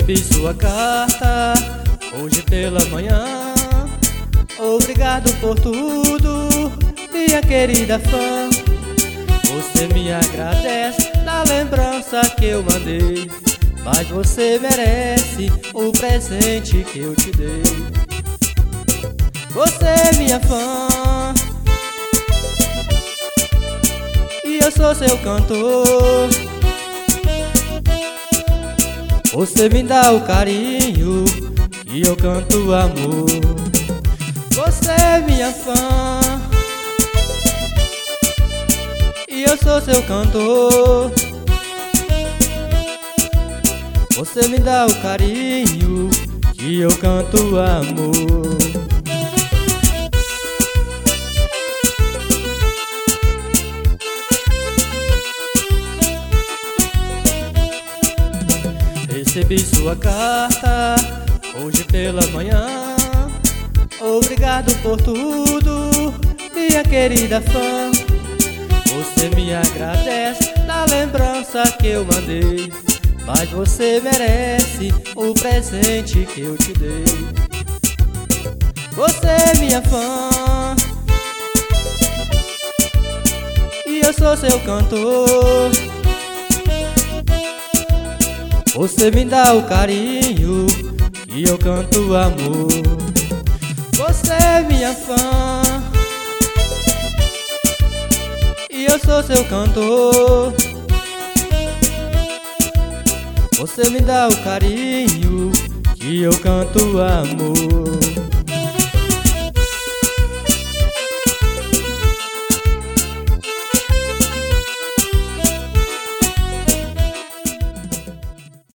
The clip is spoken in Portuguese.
Recebi sua carta hoje pela manhã. Obrigado por tudo, minha querida fã. Você me agradece da lembrança que eu mandei, mas você merece o presente que eu te dei. Você é minha fã e eu sou seu cantor. Você me dá o carinho e eu canto amor. Você é minha fã e eu sou seu cantor. Você me dá o carinho e eu canto amor. Recebi sua carta hoje pela manhã. Obrigado por tudo, minha querida fã. Você me agradece da lembrança que eu mandei, mas você merece o presente que eu te dei. Você é minha fã e eu sou seu cantor. Você me dá o carinho e eu canto amor. Você é minha fã e eu sou seu cantor. Você me dá o carinho e eu canto amor.